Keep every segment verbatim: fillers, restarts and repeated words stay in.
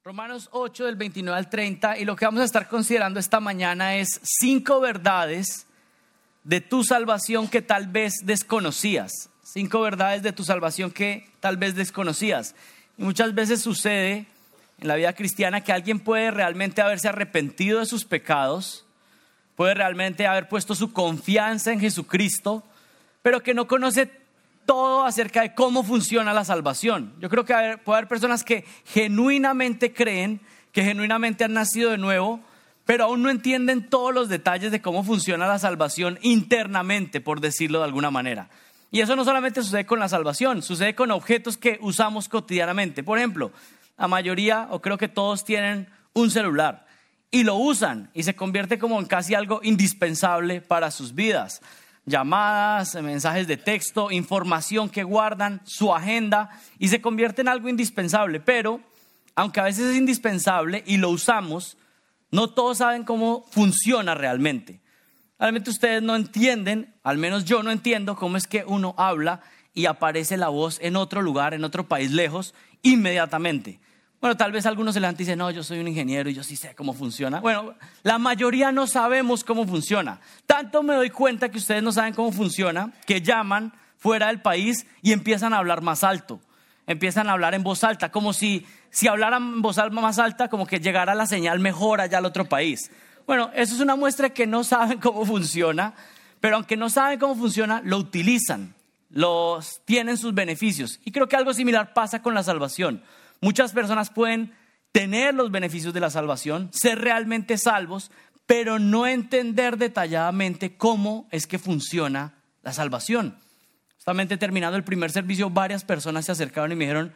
Romanos ocho del veintinueve al treinta, y lo que vamos a estar considerando esta mañana es cinco verdades de tu salvación que tal vez desconocías. Cinco verdades de tu salvación que tal vez desconocías. Y muchas veces sucede en la vida cristiana que alguien puede realmente haberse arrepentido de sus pecados, puede realmente haber puesto su confianza en Jesucristo, pero que no conoce todo acerca de cómo funciona la salvación. Yo creo que puede haber personas que genuinamente creen, que genuinamente han nacido de nuevo, pero aún no entienden todos los detalles de cómo funciona la salvación internamente, por decirlo de alguna manera. Y eso no solamente sucede con la salvación, sucede con objetos que usamos cotidianamente. Por ejemplo, la mayoría, o creo que todos, tienen un celular y lo usan y se convierte como en casi algo indispensable para sus vidas. Llamadas, mensajes de texto, información que guardan, su agenda, y se convierte en algo indispensable. Pero, aunque a veces es indispensable y lo usamos, no todos saben cómo funciona realmente. Realmente ustedes no entienden, al menos yo no entiendo, cómo es que uno habla y aparece la voz en otro lugar, en otro país lejos, inmediatamente. Bueno, tal vez algunos se levantan y dicen, no, yo soy un ingeniero y yo sí sé cómo funciona. Bueno, la mayoría no sabemos cómo funciona. Tanto me doy cuenta que ustedes no saben cómo funciona, que llaman fuera del país y empiezan a hablar más alto. Empiezan a hablar en voz alta, como si, si hablaran en voz más alta, como que llegara la señal mejor allá al otro país. Bueno, eso es una muestra de que no saben cómo funciona, pero aunque no saben cómo funciona, lo utilizan, los, tienen sus beneficios. Y creo que algo similar pasa con la salvación. Muchas personas pueden tener los beneficios de la salvación, ser realmente salvos, pero no entender detalladamente cómo es que funciona la salvación. Justamente terminando el primer servicio, varias personas se acercaron y me dijeron,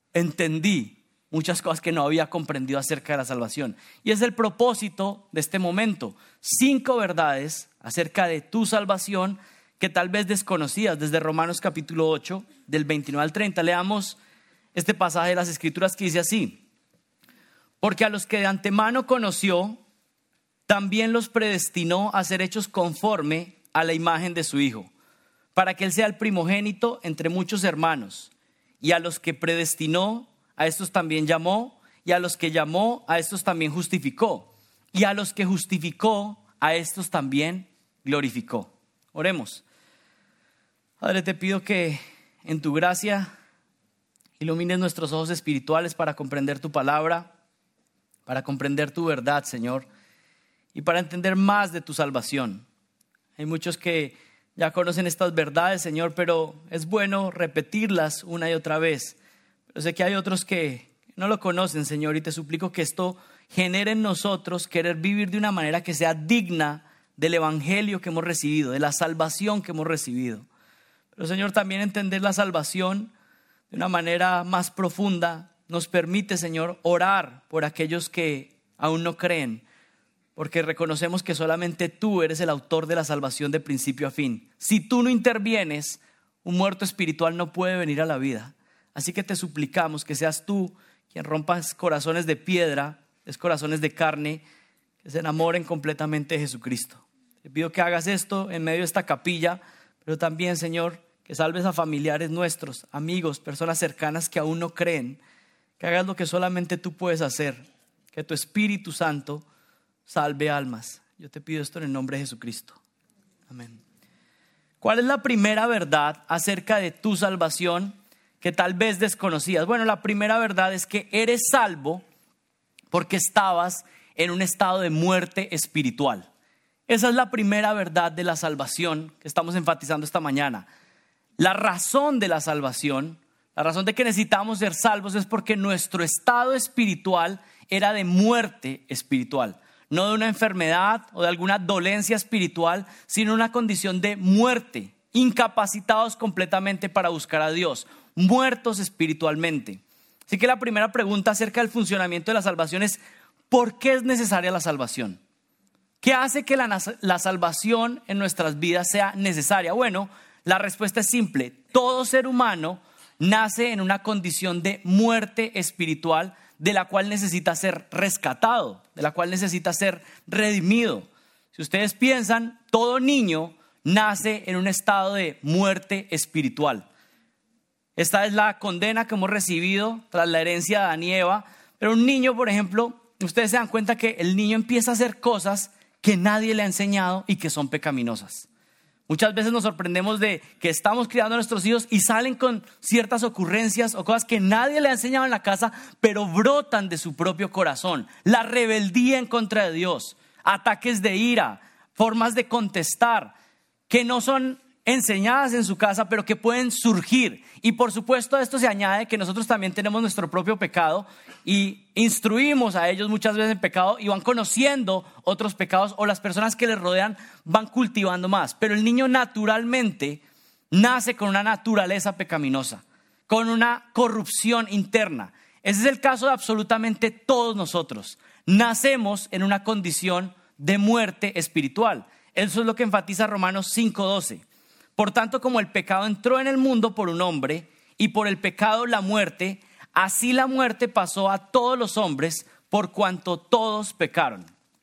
entendí muchas cosas que no había comprendido acerca de la salvación. Y es el propósito de este momento. Cinco verdades acerca de tu salvación que tal vez desconocías, desde Romanos capítulo ocho, del veintinueve al treinta. Leamos este pasaje de las Escrituras que dice así: porque a los que de antemano conoció, también los predestinó a ser hechos conforme a la imagen de su Hijo, para que Él sea el primogénito entre muchos hermanos. Y a los que predestinó, a estos también llamó, y a los que llamó, a estos también justificó, y a los que justificó, a estos también glorificó. Oremos. Padre, te pido que en tu gracia ilumines nuestros ojos espirituales para comprender tu palabra, para comprender tu verdad, Señor, y para entender más de tu salvación. Hay muchos que ya conocen estas verdades, Señor, pero es bueno repetirlas una y otra vez. Pero sé que hay otros que no lo conocen, Señor, y te suplico que esto genere en nosotros querer vivir de una manera que sea digna del evangelio que hemos recibido, de la salvación que hemos recibido. Pero, Señor, también entender la salvación de una manera más profunda nos permite, Señor, orar por aquellos que aún no creen, porque reconocemos que solamente tú eres el autor de la salvación de principio a fin. Si tú no intervienes, un muerto espiritual no puede venir a la vida. Así que te suplicamos que seas tú quien rompas corazones de piedra, es corazones de carne, que se enamoren completamente de Jesucristo. Te pido que hagas esto en medio de esta capilla, pero también, Señor, que salves a familiares nuestros, amigos, personas cercanas que aún no creen, que hagas lo que solamente tú puedes hacer, que tu Espíritu Santo salve almas. Yo te pido esto en el nombre de Jesucristo. Amén. ¿Cuál es la primera verdad acerca de tu salvación que tal vez desconocías? Bueno, la primera verdad es que eres salvo porque estabas en un estado de muerte espiritual. Esa es la primera verdad de la salvación que estamos enfatizando esta mañana. La razón de la salvación, la razón de que necesitamos ser salvos es porque nuestro estado espiritual era de muerte espiritual. No de una enfermedad o de alguna dolencia espiritual, sino una condición de muerte, incapacitados completamente para buscar a Dios, muertos espiritualmente. Así que la primera pregunta acerca del funcionamiento de la salvación es: ¿por qué es necesaria la salvación? ¿Qué hace que la, la salvación en nuestras vidas sea necesaria? Bueno, la respuesta es simple. Todo ser humano nace en una condición de muerte espiritual de la cual necesita ser rescatado, de la cual necesita ser redimido. Si ustedes piensan, todo niño nace en un estado de muerte espiritual. Esta es la condena que hemos recibido tras la herencia de Adán y Eva, Pero un niño, por ejemplo, ustedes se dan cuenta que el niño empieza a hacer cosas que nadie le ha enseñado y que son pecaminosas. Muchas veces nos sorprendemos de que estamos criando a nuestros hijos y salen con ciertas ocurrencias o cosas que nadie le ha enseñado en la casa, pero brotan de su propio corazón. La rebeldía en contra de Dios, ataques de ira, formas de contestar que no son enseñadas en su casa, pero que pueden surgir. Y por supuesto a esto se añade que nosotros también tenemos nuestro propio pecado y instruimos a ellos muchas veces en pecado y van conociendo otros pecados, o las personas que les rodean van cultivando más. Pero el niño naturalmente nace con una naturaleza pecaminosa, con una corrupción interna. Ese es el caso de absolutamente todos nosotros. Nacemos en una condición de muerte espiritual. Eso es lo que enfatiza Romanos cinco doce. Por tanto, como el pecado entró en el mundo por un hombre y por el pecado la muerte, así la muerte pasó a todos los hombres por cuanto todos pecaron.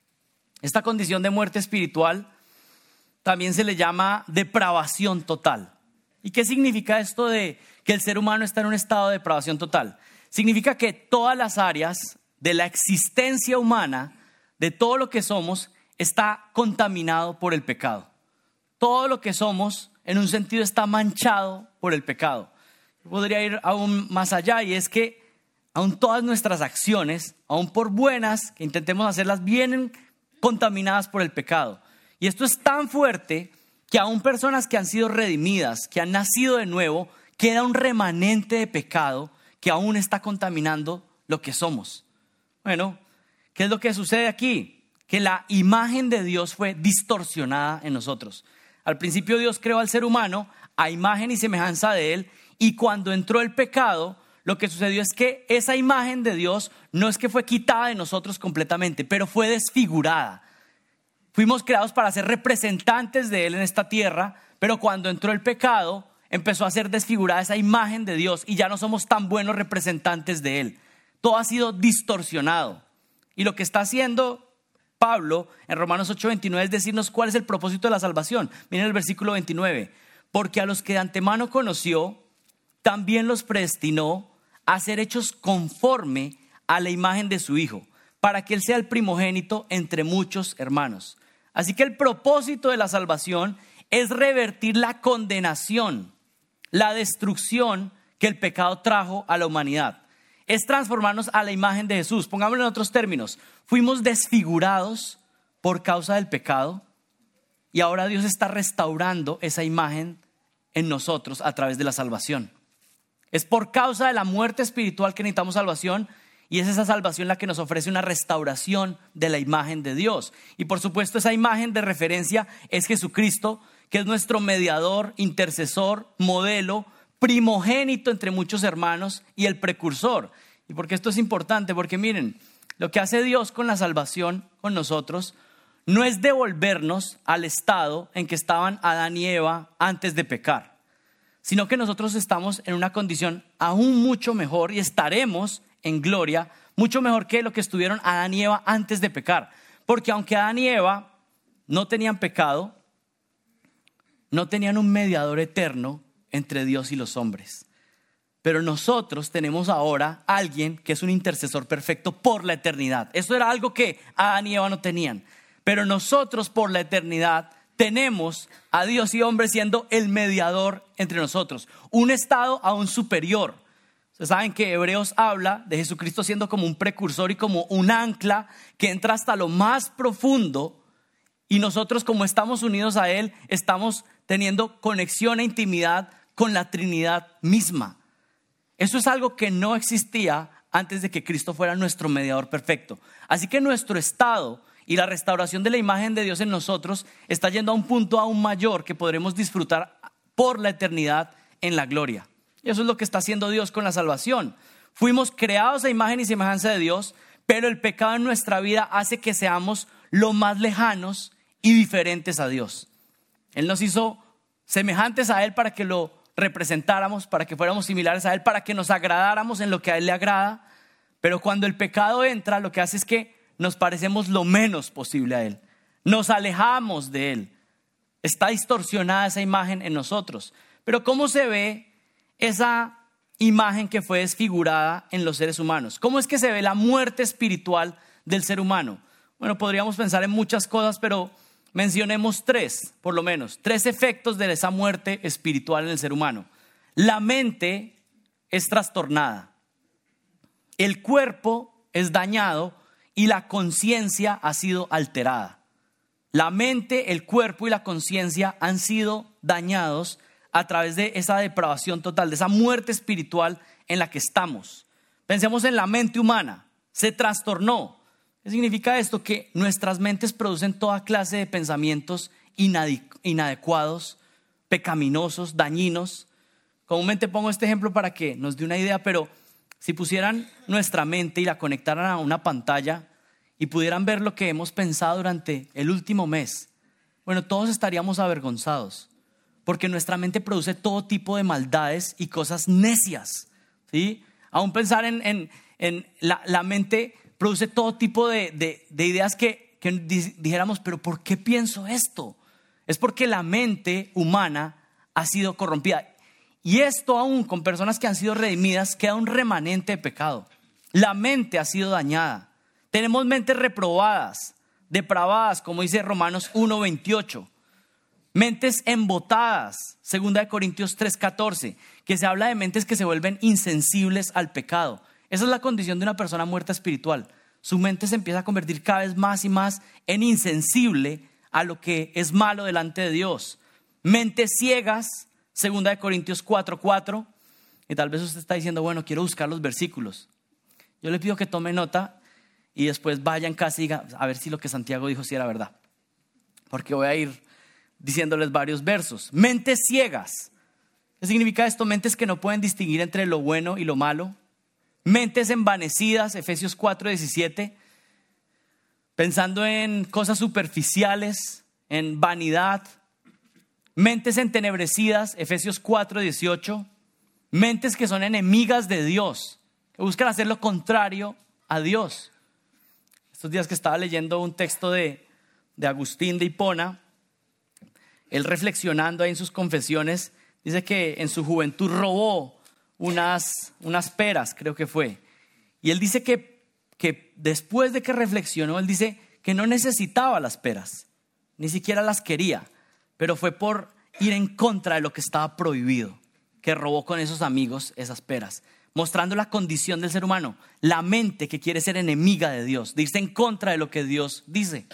Esta condición de muerte espiritual también se le llama depravación total. ¿Y qué significa esto de que el ser humano está en un estado de depravación total? Significa que todas las áreas de la existencia humana, de todo lo que somos, está contaminado por el pecado. Todo lo que somos, en un sentido, está manchado por el pecado. Podría ir aún más allá, y es que aún todas nuestras acciones, aún por buenas que intentemos hacerlas, vienen contaminadas por el pecado. Y esto es tan fuerte que aún personas que han sido redimidas, que han nacido de nuevo, queda un remanente de pecado que aún está contaminando lo que somos. Bueno, ¿qué es lo que sucede aquí? Que la imagen de Dios fue distorsionada en nosotros. Al principio Dios creó al ser humano a imagen y semejanza de él, y cuando entró el pecado, lo que sucedió es que esa imagen de Dios no es que fue quitada de nosotros completamente, pero fue desfigurada. Fuimos creados para ser representantes de él en esta tierra, pero cuando entró el pecado, empezó a ser desfigurada esa imagen de Dios y ya no somos tan buenos representantes de él. Todo ha sido distorsionado. Y lo que está haciendo Pablo en Romanos ocho veintinueve es decirnos cuál es el propósito de la salvación. Miren el versículo veintinueve. Porque a los que de antemano conoció, también los predestinó a ser hechos conforme a la imagen de su Hijo, para que Él sea el primogénito entre muchos hermanos. Así que el propósito de la salvación es revertir la condenación, la destrucción que el pecado trajo a la humanidad. Es transformarnos a la imagen de Jesús. Pongámoslo en otros términos. Fuimos desfigurados por causa del pecado y ahora Dios está restaurando esa imagen en nosotros a través de la salvación. Es por causa de la muerte espiritual que necesitamos salvación, y es esa salvación la que nos ofrece una restauración de la imagen de Dios. Y por supuesto esa imagen de referencia es Jesucristo, que es nuestro mediador, intercesor, modelo, primogénito entre muchos hermanos y el precursor. ¿Y por qué esto es importante? Porque miren, lo que hace Dios con la salvación, con nosotros, no es devolvernos al estado en que estaban Adán y Eva antes de pecar, sino que nosotros estamos en una condición aún mucho mejor y estaremos en gloria mucho mejor que lo que estuvieron Adán y Eva antes de pecar. Porque aunque Adán y Eva no tenían pecado, no tenían un mediador eterno entre Dios y los hombres. Pero nosotros tenemos ahora a alguien que es un intercesor perfecto por la eternidad. Esto era algo que Adán y Eva no tenían. Pero nosotros por la eternidad tenemos a Dios y hombre siendo el mediador entre nosotros. Un estado aún superior. Ustedes saben que Hebreos habla de Jesucristo siendo como un precursor y como un ancla que entra hasta lo más profundo. Y nosotros, como estamos unidos a Él, estamos teniendo conexión e intimidad con la Trinidad misma. Eso es algo que no existía antes de que Cristo fuera nuestro mediador perfecto. Así que nuestro estado y la restauración de la imagen de Dios en nosotros está yendo a un punto aún mayor que podremos disfrutar por la eternidad en la gloria. Y eso es lo que está haciendo Dios con la salvación. Fuimos creados a imagen y semejanza de Dios, pero el pecado en nuestra vida hace que seamos lo más lejanos y diferentes a Dios. Él nos hizo semejantes a Él para que lo representáramos, para que fuéramos similares a Él, para que nos agradáramos en lo que a Él le agrada. Pero cuando el pecado entra, lo que hace es que nos parecemos lo menos posible a Él. Nos alejamos de Él. Está distorsionada esa imagen en nosotros. Pero ¿cómo se ve esa imagen que fue desfigurada en los seres humanos. ¿Cómo es que se ve la muerte espiritual del ser humano? Bueno, podríamos pensar en muchas cosas, pero mencionemos tres, por lo menos, tres efectos de esa muerte espiritual en el ser humano. La mente es trastornada, el cuerpo es dañado y la conciencia ha sido alterada. La mente, el cuerpo y la conciencia han sido dañados a través de esa depravación total, de esa muerte espiritual en la que estamos. Pensemos en la mente humana, se trastornó. ¿Qué significa esto? Que nuestras mentes producen toda clase de pensamientos inadecuados, pecaminosos, dañinos. Comúnmente pongo este ejemplo para que nos dé una idea, pero si pusieran nuestra mente y la conectaran a una pantalla y pudieran ver lo que hemos pensado durante el último mes, bueno, todos estaríamos avergonzados, porque nuestra mente produce todo tipo de maldades y cosas necias, ¿sí? Aún pensar en, en, en la, la mente produce todo tipo de, de, de ideas que, que dijéramos, pero ¿por qué pienso esto? Es porque la mente humana ha sido corrompida. Y esto aún con personas que han sido redimidas, queda un remanente de pecado. La mente ha sido dañada. Tenemos mentes reprobadas, depravadas, como dice Romanos uno veintiocho. Mentes embotadas, segunda de Corintios tres catorce, que se habla de mentes que se vuelven insensibles al pecado. Esa es la condición de una persona muerta espiritual. Su mente se empieza a convertir cada vez más y más en insensible a lo que es malo delante de Dios. Mentes ciegas, segunda de Corintios cuatro cuatro, y tal vez usted está diciendo, bueno, quiero buscar los versículos. Yo le pido que tome nota y después vaya en casa y diga, a ver si lo que Santiago dijo sí era verdad. Porque voy a ir diciéndoles varios versos. Mentes ciegas. ¿Qué significa esto? Mentes que no pueden distinguir entre lo bueno y lo malo. Mentes envanecidas, Efesios cuatro diecisiete. Pensando en cosas superficiales, en vanidad. Mentes entenebrecidas, Efesios cuatro dieciocho. Mentes que son enemigas de Dios, que buscan hacer lo contrario a Dios. Estos días que estaba leyendo un texto de, de Agustín de Hipona, él reflexionando ahí en sus confesiones, dice que en su juventud robó unas, unas peras, creo que fue. Y él dice que, que después de que reflexionó, él dice que no necesitaba las peras, ni siquiera las quería, pero fue por ir en contra de lo que estaba prohibido, que robó con esos amigos esas peras, mostrando la condición del ser humano, la mente que quiere ser enemiga de Dios, de irse en contra de lo que Dios dice.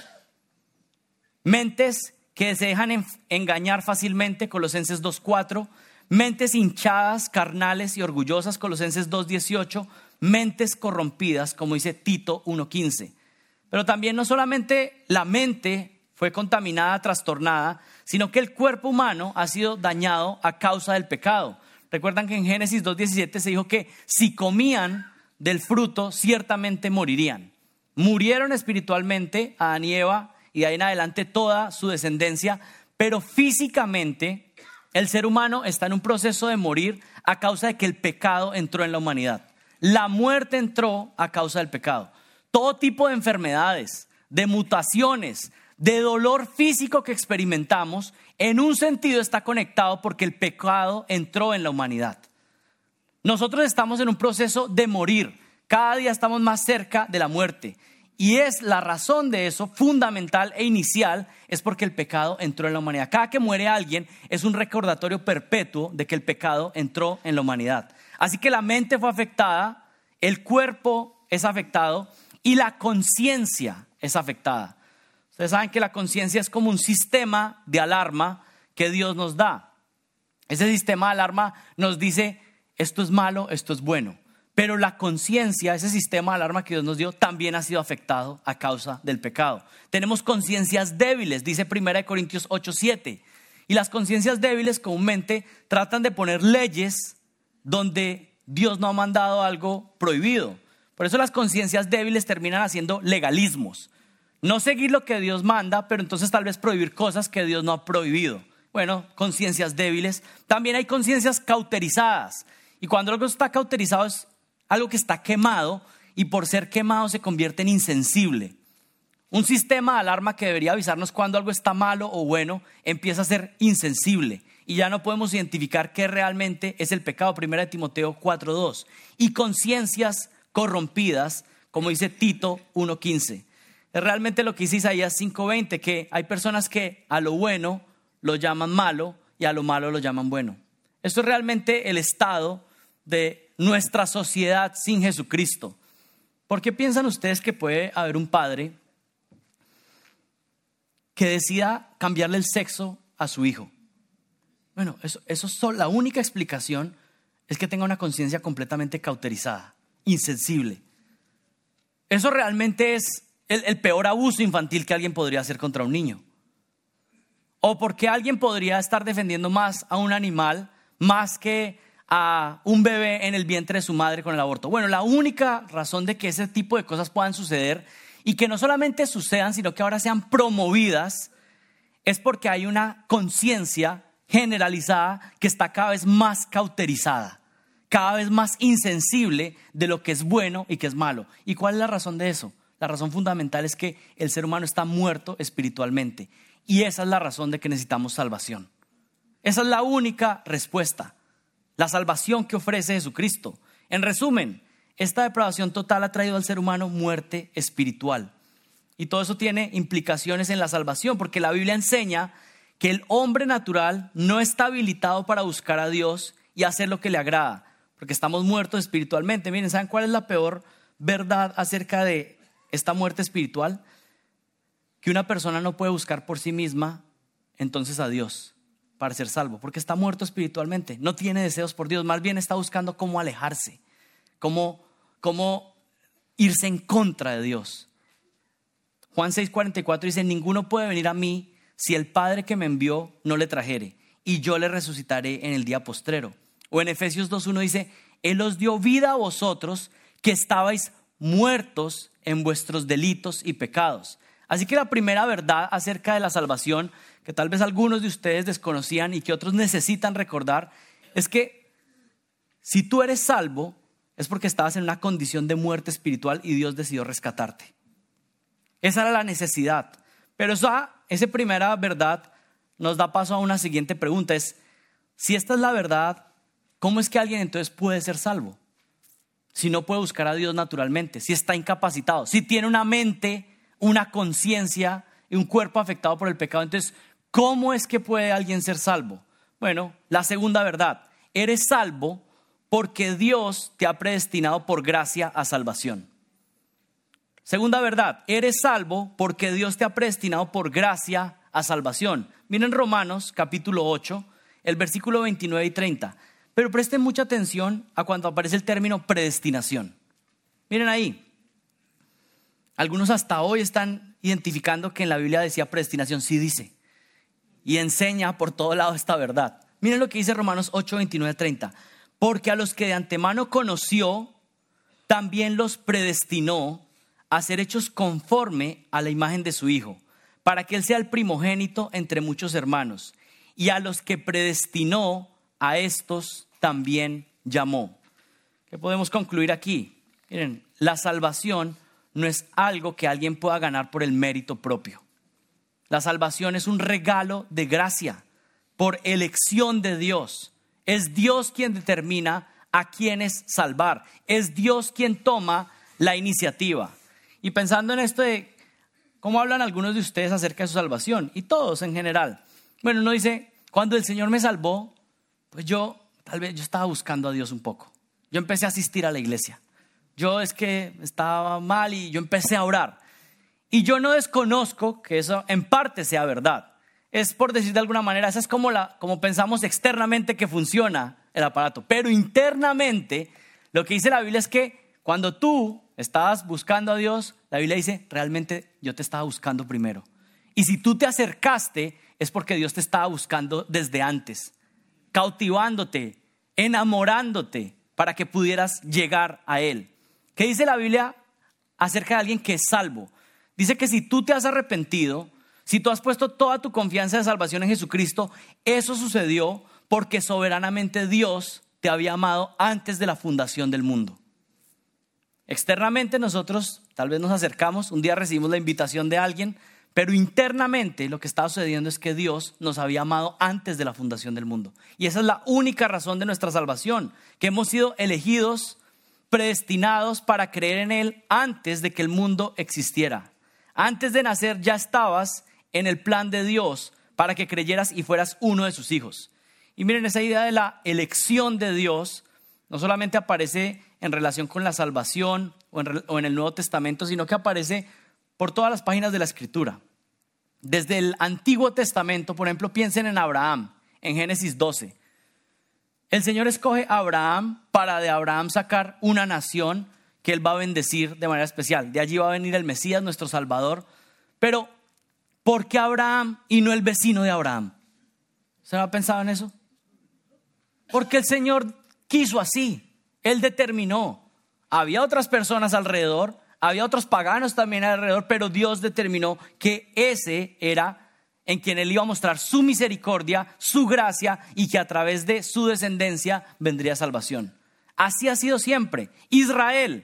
Mentes que se dejan engañar fácilmente, Colosenses dos cuatro, mentes hinchadas, carnales y orgullosas, Colosenses dos dieciocho, mentes corrompidas, como dice Tito uno quince. Pero también no solamente la mente fue contaminada, trastornada, sino que el cuerpo humano ha sido dañado a causa del pecado. Recuerdan que en Génesis dos diecisiete se dijo que si comían del fruto, ciertamente morirían. Murieron espiritualmente Adán y Eva y de ahí en adelante toda su descendencia, pero físicamente el ser humano está en un proceso de morir a causa de que el pecado entró en la humanidad. La muerte entró a causa del pecado. Todo tipo de enfermedades, de mutaciones, de dolor físico que experimentamos, en un sentido está conectado porque el pecado entró en la humanidad. Nosotros estamos en un proceso de morir. Cada día estamos más cerca de la muerte. Y es la razón de eso, fundamental e inicial, es porque el pecado entró en la humanidad. Cada que muere alguien es un recordatorio perpetuo de que el pecado entró en la humanidad. Así que la mente fue afectada, el cuerpo es afectado y la conciencia es afectada. Ustedes saben que la conciencia es como un sistema de alarma que Dios nos da. Ese sistema de alarma nos dice, esto es malo, esto es bueno. Pero la conciencia, ese sistema de alarma que Dios nos dio, también ha sido afectado a causa del pecado. Tenemos conciencias débiles, dice primera de Corintios ocho siete. Y las conciencias débiles comúnmente tratan de poner leyes donde Dios no ha mandado algo prohibido. Por eso las conciencias débiles terminan haciendo legalismos. No seguir lo que Dios manda, pero entonces tal vez prohibir cosas que Dios no ha prohibido. Bueno, conciencias débiles. También hay conciencias cauterizadas. Y cuando algo está cauterizado es algo que está quemado y por ser quemado se convierte en insensible. Un sistema de alarma que debería avisarnos cuando algo está malo o bueno empieza a ser insensible y ya no podemos identificar qué realmente es el pecado. Primera de Timoteo cuatro dos. Y conciencias corrompidas, como dice Tito uno quince. Es realmente lo que dice Isaías cinco veinte, que hay personas que a lo bueno lo llaman malo y a lo malo lo llaman bueno. Esto es realmente el estado de nuestra sociedad sin Jesucristo. ¿Por qué piensan ustedes que puede haber un padre que decida cambiarle el sexo a su hijo? Bueno, eso, eso es la única explicación es que tenga una conciencia completamente cauterizada, insensible. Eso realmente es el, el peor abuso infantil que alguien podría hacer contra un niño. O porque alguien podría estar defendiendo más a un animal más que a un bebé en el vientre de su madre con el aborto. Bueno, la única razón de que ese tipo de cosas puedan suceder y que no solamente sucedan, sino que ahora sean promovidas, es porque hay una conciencia generalizada que está cada vez más cauterizada, cada vez más insensible de lo que es bueno y que es malo. ¿Y cuál es la razón de eso? La razón fundamental es que el ser humano está muerto espiritualmente y esa es la razón de que necesitamos salvación. Esa es la única respuesta, la salvación que ofrece Jesucristo. En resumen, esta depravación total ha traído al ser humano muerte espiritual. Y todo eso tiene implicaciones en la salvación, porque la Biblia enseña que el hombre natural no está habilitado para buscar a Dios y hacer lo que le agrada, porque estamos muertos espiritualmente. Miren, ¿saben cuál es la peor verdad acerca de esta muerte espiritual? Que una persona no puede buscar por sí misma entonces a Dios para ser salvo, porque está muerto espiritualmente, no tiene deseos por Dios, más bien está buscando cómo alejarse, cómo, cómo irse en contra de Dios. Juan seis cuarenta y cuatro dice: ninguno puede venir a mí si el Padre que me envió no le trajere, y yo le resucitaré en el día postrero. O en Efesios dos uno dice: Él os dio vida a vosotros que estabais muertos en vuestros delitos y pecados. Así que la primera verdad acerca de la salvación, que tal vez algunos de ustedes desconocían y que otros necesitan recordar, es que si tú eres salvo es porque estabas en una condición de muerte espiritual y Dios decidió rescatarte. Esa era la necesidad. Pero esa, esa primera verdad nos da paso a una siguiente pregunta. Es, si esta es la verdad, ¿cómo es que alguien entonces puede ser salvo? Si no puede buscar a Dios naturalmente, si está incapacitado, si tiene una mente, una conciencia y un cuerpo afectado por el pecado, entonces, ¿cómo es que puede alguien ser salvo? Bueno, la segunda verdad, eres salvo porque Dios te ha predestinado por gracia a salvación. Segunda verdad, eres salvo porque Dios te ha predestinado por gracia a salvación. Miren Romanos capítulo ocho, el versículo veintinueve y treinta. Pero presten mucha atención a cuando aparece el término predestinación. Miren ahí. Algunos hasta hoy están identificando que en la Biblia decía predestinación. Sí dice. Y enseña por todo lado esta verdad. Miren lo que dice Romanos ocho, veintinueve, treinta. Porque a los que de antemano conoció, también los predestinó a ser hechos conforme a la imagen de su Hijo, para que Él sea el primogénito entre muchos hermanos. Y a los que predestinó, a estos también llamó. ¿Qué podemos concluir aquí? Miren, la salvación no es algo que alguien pueda ganar por el mérito propio. La salvación es un regalo de gracia, por elección de Dios. Es Dios quien determina a quiénes salvar. Es Dios quien toma la iniciativa. Y pensando en esto de cómo hablan algunos de ustedes acerca de su salvación, y todos en general. Bueno, uno dice, cuando el Señor me salvó, pues yo, tal vez yo estaba buscando a Dios un poco. Yo empecé a asistir a la iglesia. Yo es que estaba mal y yo empecé a orar. Y yo no desconozco que eso en parte sea verdad. Es por decir de alguna manera, esa es como, la, como pensamos externamente que funciona el aparato. Pero internamente, lo que dice la Biblia es que cuando tú estabas buscando a Dios, la Biblia dice, realmente yo te estaba buscando primero. Y si tú te acercaste, es porque Dios te estaba buscando desde antes, cautivándote, enamorándote, para que pudieras llegar a Él. ¿Qué dice la Biblia acerca de alguien que es salvo? Dice que si tú te has arrepentido, si tú has puesto toda tu confianza de salvación en Jesucristo, eso sucedió porque soberanamente Dios te había amado antes de la fundación del mundo. Externamente nosotros tal vez nos acercamos, un día recibimos la invitación de alguien Pero internamente lo que estaba sucediendo es que Dios nos había amado antes de la fundación del mundo. Y esa es la única razón de nuestra salvación, que hemos sido elegidos, predestinados para creer en Él antes de que el mundo existiera. Antes de nacer ya estabas en el plan de Dios para que creyeras y fueras uno de sus hijos. Y miren, esa idea de la elección de Dios no solamente aparece en relación con la salvación o en, o en el Nuevo Testamento, sino que aparece por todas las páginas de la Escritura. Desde el Antiguo Testamento, por ejemplo, piensen en Abraham, en Génesis doce. El Señor escoge a Abraham para de Abraham sacar una nación que Él va a bendecir de manera especial. De allí va a venir el Mesías, nuestro Salvador. Pero, ¿por qué Abraham y no el vecino de Abraham? ¿Se ha pensado en eso? Porque el Señor quiso así. Él determinó. Había otras personas alrededor, había otros paganos también alrededor, pero Dios determinó que ese era en quien Él iba a mostrar su misericordia, su gracia, y que a través de su descendencia vendría salvación. Así ha sido siempre. Israel,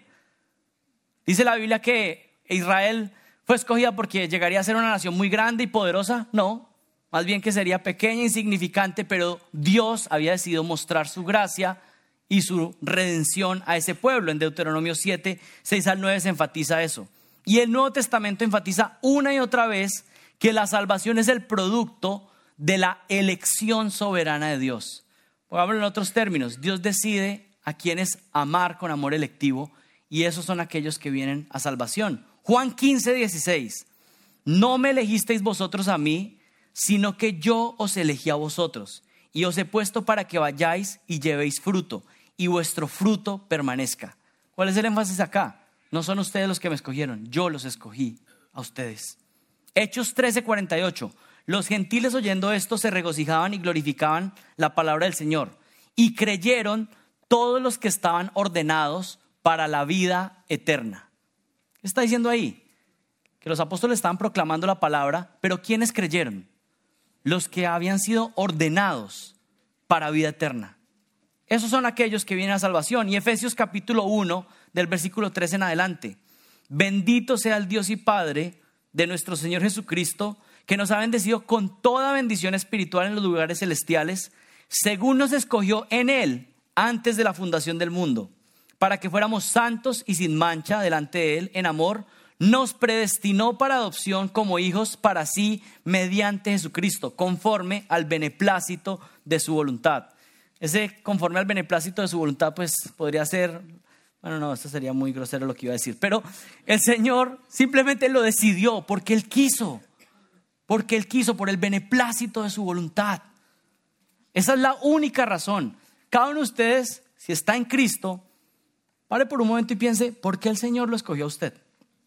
dice la Biblia que Israel fue escogida porque llegaría a ser una nación muy grande y poderosa. No, más bien que sería pequeña e insignificante, pero Dios había decidido mostrar su gracia y su redención a ese pueblo. En Deuteronomio siete, seis al nueve se enfatiza eso. Y el Nuevo Testamento enfatiza una y otra vez que la salvación es el producto de la elección soberana de Dios. Pongámoslo en otros términos, Dios decide a quienes amar con amor electivo, y esos son aquellos que vienen a salvación. Juan quince, dieciséis, no me elegisteis vosotros a mí, sino que yo os elegí a vosotros, y os he puesto para que vayáis y llevéis fruto, y vuestro fruto permanezca. ¿Cuál es el énfasis acá? No son ustedes los que me escogieron, yo los escogí a ustedes. Hechos trece, cuarenta y ocho. Los gentiles oyendo esto se regocijaban y glorificaban la palabra del Señor, y creyeron todos los que estaban ordenados para la vida eterna. ¿Qué está diciendo ahí? Que los apóstoles estaban proclamando la palabra, pero ¿quiénes creyeron? Los que habían sido ordenados para vida eterna. Esos son aquellos que vienen a salvación. Y Efesios capítulo uno, del versículo tres en adelante. Bendito sea el Dios y Padre de nuestro Señor Jesucristo, que nos ha bendecido con toda bendición espiritual en los lugares celestiales, según nos escogió en Él antes de la fundación del mundo, para que fuéramos santos y sin mancha delante de Él en amor. Nos predestinó para adopción como hijos para sí mediante Jesucristo, conforme al beneplácito de su voluntad. Ese conforme al beneplácito de su voluntad, pues podría ser, bueno, no, esto sería muy grosero lo que iba a decir, pero el Señor simplemente lo decidió porque Él quiso, porque Él quiso, por el beneplácito de su voluntad. Esa es la única razón. Cada uno de ustedes, si está en Cristo, pare por un momento y piense, ¿por qué el Señor lo escogió a usted?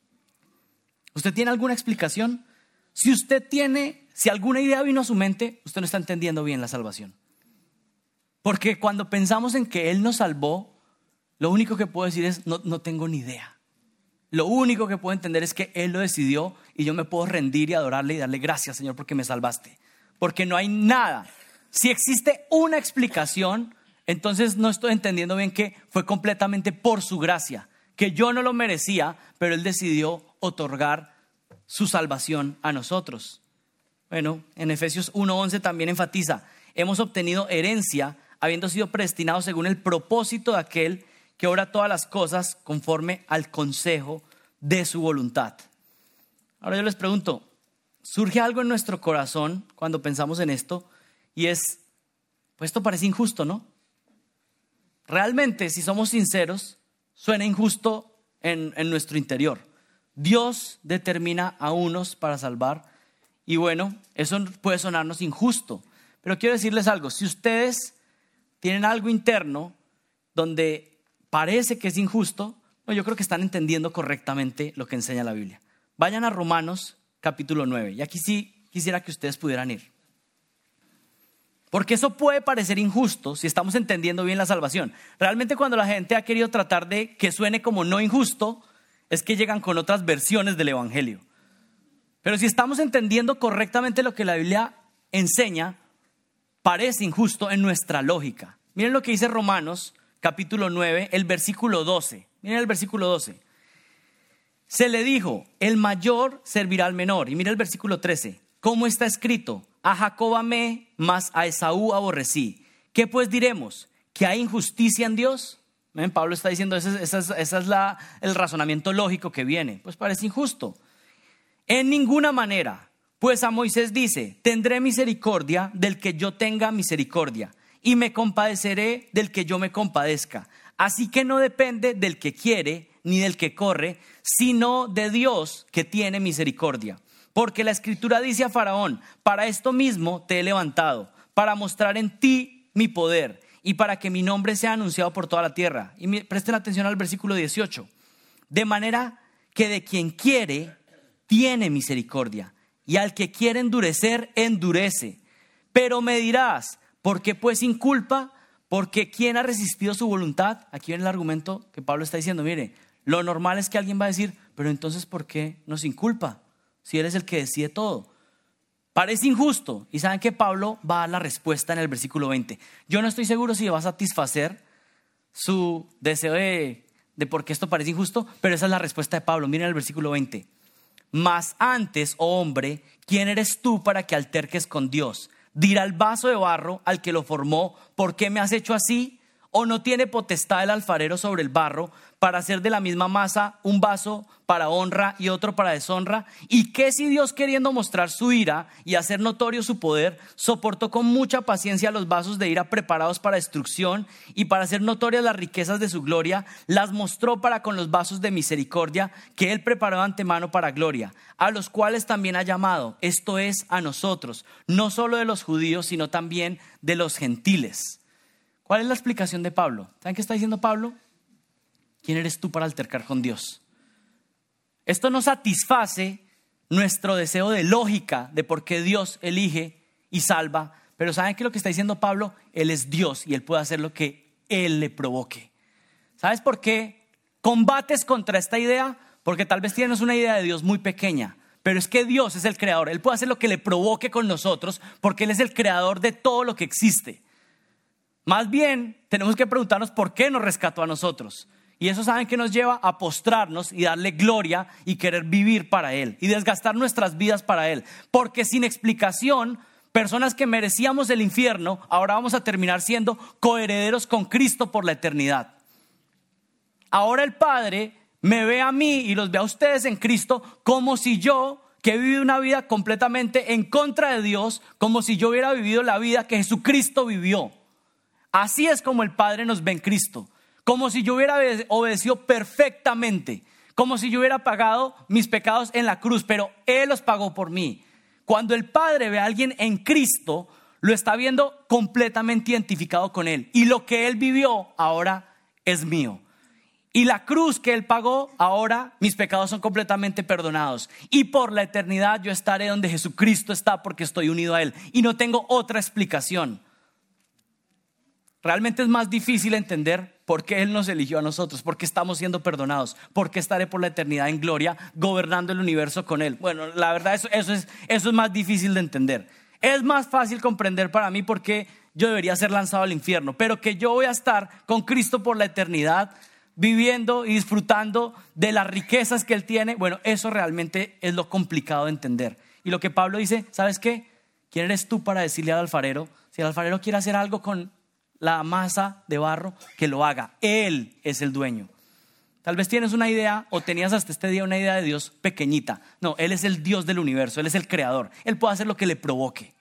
¿Usted tiene alguna explicación? Si usted tiene, si alguna idea vino a su mente, usted no está entendiendo bien la salvación. Porque cuando pensamos en que Él nos salvó, lo único que puedo decir es, no, no tengo ni idea. Lo único que puedo entender es que Él lo decidió y yo me puedo rendir y adorarle y darle gracias, Señor, porque me salvaste. Porque no hay nada. Si existe una explicación, entonces no estoy entendiendo bien que fue completamente por su gracia, que yo no lo merecía, pero Él decidió otorgar su salvación a nosotros. Bueno, en Efesios uno once también enfatiza, hemos obtenido herencia habiendo sido predestinados según el propósito de aquel que obra todas las cosas conforme al consejo de su voluntad. Ahora yo les pregunto, surge algo en nuestro corazón cuando pensamos en esto, y es, pues esto parece injusto, ¿no? Realmente, si somos sinceros, suena injusto en, en nuestro interior. Dios determina a unos para salvar, y bueno, eso puede sonarnos injusto. Pero quiero decirles algo, si ustedes tienen algo interno donde parece que es injusto, no, yo creo que están entendiendo correctamente lo que enseña la Biblia. Vayan a Romanos capítulo nueve, y aquí sí quisiera que ustedes pudieran ir. Porque eso puede parecer injusto si estamos entendiendo bien la salvación. Realmente cuando la gente ha querido tratar de que suene como no injusto, es que llegan con otras versiones del evangelio. Pero si estamos entendiendo correctamente lo que la Biblia enseña, parece injusto en nuestra lógica. Miren lo que dice Romanos capítulo nueve, el versículo doce. Miren el versículo doce. Se le dijo, el mayor servirá al menor. Y mira el versículo trece. ¿Cómo está escrito? A Jacob amé, mas a Esaú aborrecí. ¿Qué pues diremos? ¿Que hay injusticia en Dios? ¿Ven? Pablo está diciendo, ese, ese, ese es la, el razonamiento lógico que viene. Pues parece injusto. En ninguna manera. Pues a Moisés dice, tendré misericordia del que yo tenga misericordia, y me compadeceré del que yo me compadezca. Así que no depende del que quiere ni del que corre, sino de Dios que tiene misericordia. Porque la Escritura dice a Faraón, para esto mismo te he levantado, para mostrar en ti mi poder y para que mi nombre sea anunciado por toda la tierra. Y presten atención al versículo dieciocho. De manera que de quien quiere, tiene misericordia, y al que quiere endurecer, endurece. Pero me dirás, ¿por qué pues inculpa? Porque ¿quién ha resistido su voluntad? Aquí viene el argumento que Pablo está diciendo. Mire, lo normal es que alguien va a decir, pero entonces ¿por qué nos inculpa? Si Él es el que decide todo. Parece injusto. Y saben que Pablo va a dar la respuesta en el versículo veinte. Yo no estoy seguro si va a satisfacer su deseo de, de por qué esto parece injusto, pero esa es la respuesta de Pablo. Miren el versículo veinte. Mas antes, oh hombre, ¿quién eres tú para que alterques con Dios? Dirá el vaso de barro al que lo formó, ¿por qué me has hecho así? ¿O no tiene potestad el alfarero sobre el barro para hacer de la misma masa un vaso para honra y otro para deshonra? ¿Y qué si Dios, queriendo mostrar su ira y hacer notorio su poder, soportó con mucha paciencia los vasos de ira preparados para destrucción, y para hacer notorias las riquezas de su gloria, las mostró para con los vasos de misericordia que Él preparó de antemano para gloria, a los cuales también ha llamado, esto es, a nosotros, no solo de los judíos, sino también de los gentiles? ¿Cuál es la explicación de Pablo? ¿Saben qué está diciendo Pablo? ¿Quién eres tú para altercar con Dios? Esto no satisface nuestro deseo de lógica de por qué Dios elige y salva. Pero ¿saben qué es lo que está diciendo Pablo? Él es Dios y Él puede hacer lo que Él le provoque. ¿Sabes por qué combates contra esta idea? Porque tal vez tienes una idea de Dios muy pequeña. Pero es que Dios es el creador. Él puede hacer lo que le provoque con nosotros porque Él es el creador de todo lo que existe. Más bien, tenemos que preguntarnos por qué nos rescató a nosotros. Y eso, ¿saben qué nos lleva? A postrarnos y darle gloria y querer vivir para Él y desgastar nuestras vidas para Él. Porque sin explicación, personas que merecíamos el infierno, ahora vamos a terminar siendo coherederos con Cristo por la eternidad. Ahora el Padre me ve a mí y los ve a ustedes en Cristo como si yo, que he vivido una vida completamente en contra de Dios, como si yo hubiera vivido la vida que Jesucristo vivió. Así es como el Padre nos ve en Cristo, como si yo hubiera obedecido perfectamente, como si yo hubiera pagado mis pecados en la cruz, pero Él los pagó por mí. Cuando el Padre ve a alguien en Cristo, lo está viendo completamente identificado con Él, y lo que Él vivió ahora es mío. Y la cruz que Él pagó, ahora mis pecados son completamente perdonados, y por la eternidad yo estaré donde Jesucristo está porque estoy unido a Él y no tengo otra explicación. Realmente es más difícil entender por qué Él nos eligió a nosotros, por qué estamos siendo perdonados, por qué estaré por la eternidad en gloria gobernando el universo con Él. Bueno, la verdad eso, eso, es, eso es más difícil de entender. Es más fácil comprender para mí por qué yo debería ser lanzado al infierno, pero que yo voy a estar con Cristo por la eternidad, viviendo y disfrutando de las riquezas que Él tiene. Bueno, eso realmente es lo complicado de entender. Y lo que Pablo dice, ¿sabes qué? ¿Quién eres tú para decirle al alfarero? Si el alfarero quiere hacer algo con la masa de barro, que lo haga. Él es el dueño. Tal vez tienes una idea o tenías hasta este día una idea de Dios pequeñita. No, Él es el Dios del universo, Él es el creador. Él puede hacer lo que le provoque.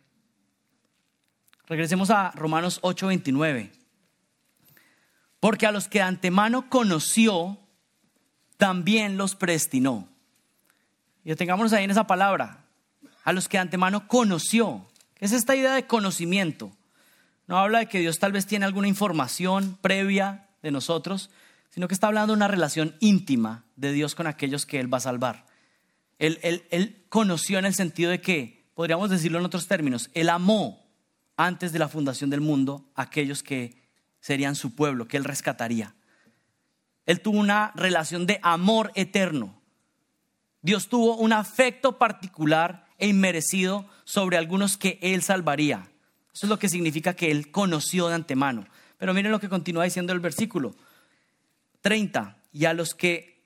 Regresemos a Romanos ocho veintinueve. Porque a los que de antemano conoció, también los predestinó. Y detengámonos ahí en esa palabra. A los que de antemano conoció. ¿Qué es esta idea de conocimiento? No habla de que Dios tal vez tiene alguna información previa de nosotros, sino que está hablando de una relación íntima de Dios con aquellos que Él va a salvar. Él, él, él conoció en el sentido de que, podríamos decirlo en otros términos, Él amó antes de la fundación del mundo a aquellos que serían su pueblo, que Él rescataría. Él tuvo una relación de amor eterno. Dios tuvo un afecto particular e inmerecido sobre algunos que Él salvaría. Eso es lo que significa que Él conoció de antemano. Pero miren lo que continúa diciendo el versículo treinta. Y a los que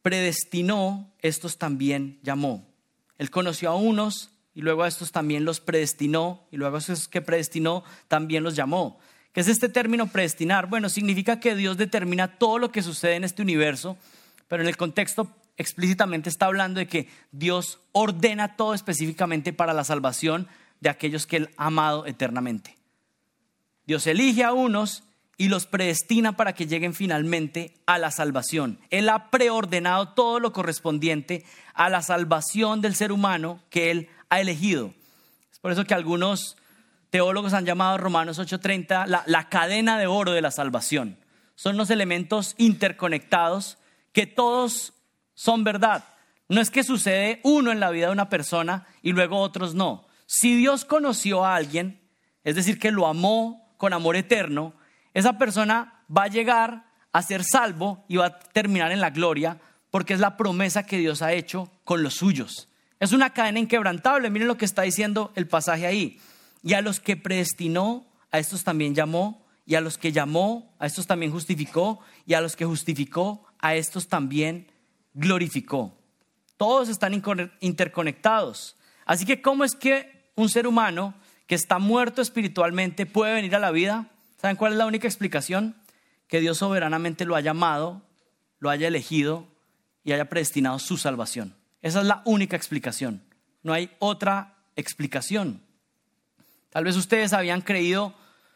predestinó, estos también llamó. Él conoció a unos y luego a estos también los predestinó y luego a esos que predestinó también los llamó. ¿Qué es este término predestinar? Bueno, significa que Dios determina todo lo que sucede en este universo, pero en el contexto explícitamente está hablando de que Dios ordena todo específicamente para la salvación de aquellos que Él ha amado eternamente. Dios elige a unos y los predestina para que lleguen finalmente a la salvación. Él ha preordenado todo lo correspondiente a la salvación del ser humano que Él ha elegido. Es por eso que algunos teólogos han llamado Romanos ocho treinta la, la cadena de oro de la salvación. Son los elementos interconectados que todos son verdad. No es que sucede uno en la vida de una persona y luego otros no. Si Dios conoció a alguien, es decir, que lo amó con amor eterno, esa persona va a llegar a ser salvo y va a terminar en la gloria porque es la promesa que Dios ha hecho con los suyos. Es una cadena inquebrantable. Miren lo que está diciendo el pasaje ahí. Y a los que predestinó, a estos también llamó, y a los que llamó, a estos también justificó, y a los que justificó, a estos también glorificó. Todos están interconectados. Así que ¿cómo es que un ser humano que está muerto espiritualmente puede venir a la vida? ¿Saben cuál es la única explicación? Que Dios soberanamente lo haya amado, lo haya elegido y haya predestinado su salvación. Esa es la única explicación. No hay otra explicación. Tal vez ustedes habían creído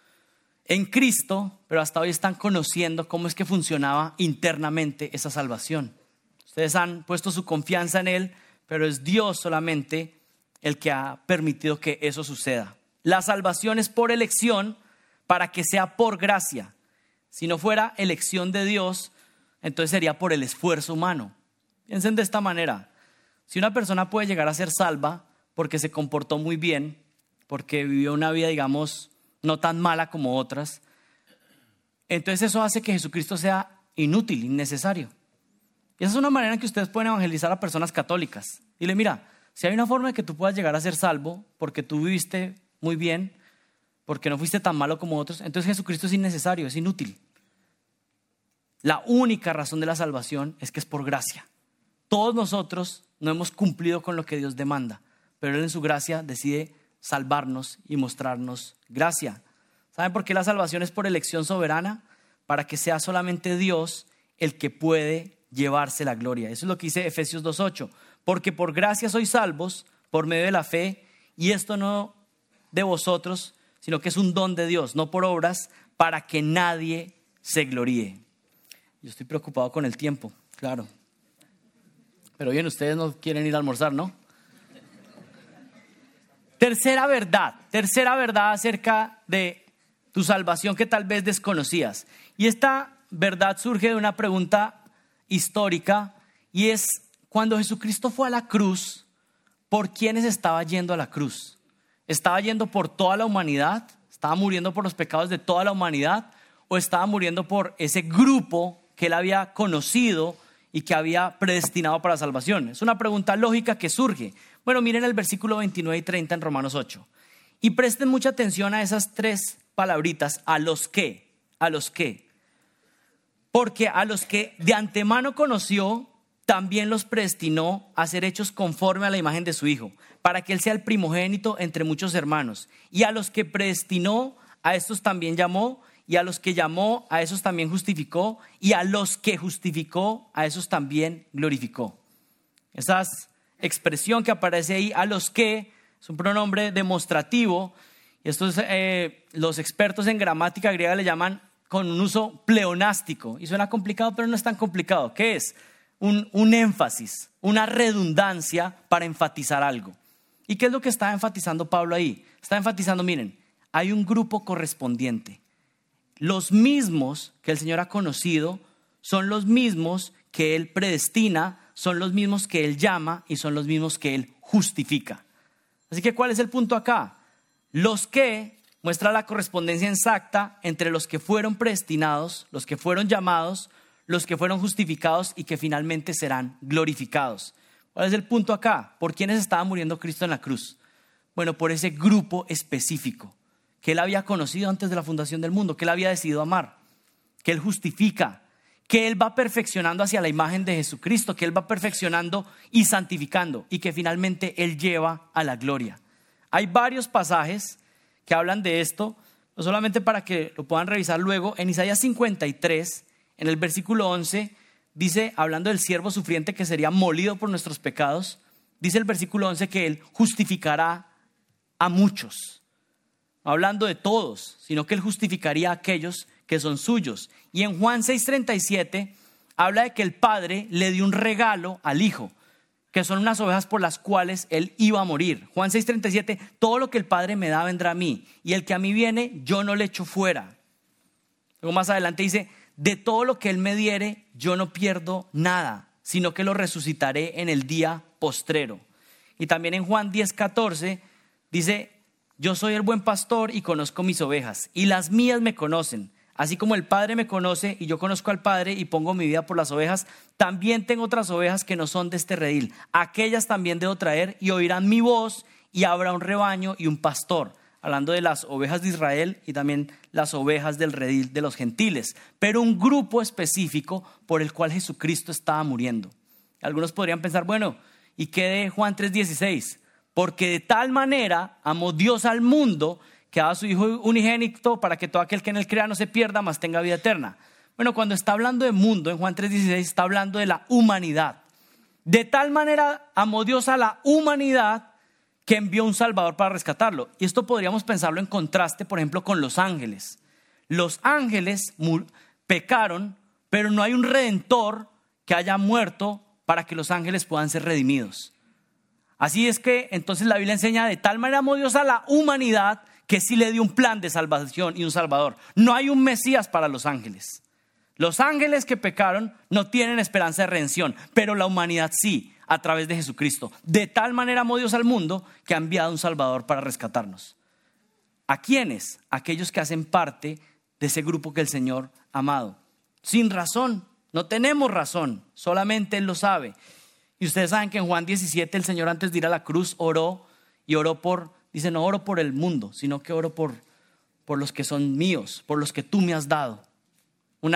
en Cristo, pero hasta hoy están conociendo cómo es que funcionaba internamente esa salvación. Ustedes han puesto su confianza en Él, pero es Dios solamente el que ha permitido que eso suceda. La salvación es por elección para que sea por gracia. Si no fuera elección de Dios, entonces sería por el esfuerzo humano. Piensen de esta manera. Si una persona puede llegar a ser salva porque se comportó muy bien, porque vivió una vida, digamos, no tan mala como otras, entonces eso hace que Jesucristo sea inútil, innecesario. Y esa es una manera en que ustedes pueden evangelizar a personas católicas. Dile, mira, si hay una forma de que tú puedas llegar a ser salvo porque tú viviste muy bien, porque no fuiste tan malo como otros, entonces Jesucristo es innecesario, es inútil. La única razón de la salvación es que es por gracia. Todos nosotros no hemos cumplido con lo que Dios demanda, pero Él en su gracia decide salvarnos y mostrarnos gracia. ¿Saben por qué la salvación es por elección soberana? Para que sea solamente Dios el que puede llevarse la gloria. Eso es lo que dice Efesios dos ocho. Porque por gracia sois salvos por medio de la fe, y esto no de vosotros, sino que es un don de Dios, no por obras, para que nadie se gloríe. Yo estoy preocupado con el tiempo, claro. Pero bien, ustedes no quieren ir a almorzar, ¿no? Tercera verdad, tercera verdad acerca de tu salvación que tal vez desconocías. Y esta verdad surge de una pregunta histórica, y es cuando Jesucristo fue a la cruz, ¿por quiénes estaba yendo a la cruz? ¿Estaba yendo por toda la humanidad? ¿Estaba muriendo por los pecados de toda la humanidad? ¿O estaba muriendo por ese grupo que Él había conocido y que había predestinado para la salvación? Es una pregunta lógica que surge. Bueno, miren el versículo veintinueve y treinta en Romanos ocho. Y presten mucha atención a esas tres palabritas, a los que, a los que. Porque a los que de antemano conoció, también los predestinó a ser hechos conforme a la imagen de su Hijo, para que Él sea el primogénito entre muchos hermanos. Y a los que predestinó, a estos también llamó, y a los que llamó, a esos también justificó, y a los que justificó, a esos también glorificó. Esa expresión que aparece ahí, a los que, es un pronombre demostrativo, y estos eh, los expertos en gramática griega le llaman con un uso pleonástico, y suena complicado, pero no es tan complicado. ¿Qué es? Un, un énfasis, una redundancia para enfatizar algo. ¿Y qué es lo que está enfatizando Pablo ahí? Está enfatizando, miren, hay un grupo correspondiente. Los mismos que el Señor ha conocido son los mismos que Él predestina, son los mismos que Él llama y son los mismos que Él justifica. Así que, ¿cuál es el punto acá? Los que muestra la correspondencia exacta entre los que fueron predestinados, los que fueron llamados, los que fueron justificados y que finalmente serán glorificados. ¿Cuál es el punto acá? ¿Por quiénes estaba muriendo Cristo en la cruz? Bueno, por ese grupo específico que Él había conocido antes de la fundación del mundo, que Él había decidido amar, que Él justifica, que Él va perfeccionando hacia la imagen de Jesucristo, que Él va perfeccionando y santificando y que finalmente Él lleva a la gloria. Hay varios pasajes que hablan de esto, no solamente para que lo puedan revisar luego. En Isaías cincuenta y tres, en el versículo once, dice, hablando del siervo sufriente que sería molido por nuestros pecados, dice el versículo once que Él justificará a muchos. No hablando de todos, sino que Él justificaría a aquellos que son suyos. Y en Juan seis treinta y siete habla de que el Padre le dio un regalo al Hijo, que son unas ovejas por las cuales Él iba a morir. Juan seis treinta y siete, todo lo que el Padre me da vendrá a mí, y el que a mí viene yo no le echo fuera. Luego más adelante dice, de todo lo que Él me diere yo no pierdo nada, sino que lo resucitaré en el día postrero. Y también en Juan diez catorce dice, yo soy el buen pastor y conozco mis ovejas, y las mías me conocen. Así como el Padre me conoce y yo conozco al Padre y pongo mi vida por las ovejas, también tengo otras ovejas que no son de este redil. Aquellas también debo traer y oirán mi voz, y habrá un rebaño y un pastor. Hablando de las ovejas de Israel y también las ovejas del redil de los gentiles. Pero un grupo específico por el cual Jesucristo estaba muriendo. Algunos podrían pensar, bueno, ¿y qué de Juan tres dieciséis? Porque de tal manera amó Dios al mundo que daba a su Hijo unigénito para que todo aquel que en él crea no se pierda, mas tenga vida eterna. Bueno, cuando está hablando de mundo en Juan tres dieciséis está hablando de la humanidad. De tal manera amó Dios a la humanidad que envió un Salvador para rescatarlo. Y esto podríamos pensarlo en contraste, por ejemplo, con los ángeles. Los ángeles pecaron, pero no hay un redentor que haya muerto para que los ángeles puedan ser redimidos. Así es que entonces la Biblia enseña, de tal manera amó Dios a la humanidad que sí le dio un plan de salvación y un salvador. No hay un Mesías para los ángeles. Los ángeles que pecaron no tienen esperanza de redención, pero la humanidad sí, a través de Jesucristo. De tal manera amó Dios al mundo que ha enviado un salvador para rescatarnos. ¿A quiénes? Aquellos que hacen parte de ese grupo que el Señor ha amado. Sin razón, no tenemos razón, solamente Él lo sabe. Y ustedes saben que en Juan diecisiete el Señor, antes de ir a la cruz, oró y oró por, dice, no oro por el mundo, sino que oro por, por los que son míos, por los que tú me has dado. Un